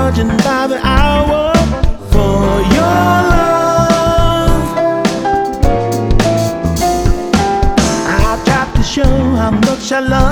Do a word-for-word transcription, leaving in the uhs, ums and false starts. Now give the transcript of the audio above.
charging by the hour for your love. I tried to show how much I love